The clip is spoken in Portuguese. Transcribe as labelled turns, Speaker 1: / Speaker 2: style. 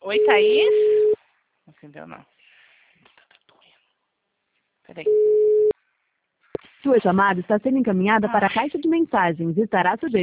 Speaker 1: Oi, Thaís? Não entendeu, não. Peraí.
Speaker 2: Sua chamada está sendo encaminhada para a caixa de mensagens e estará sujeita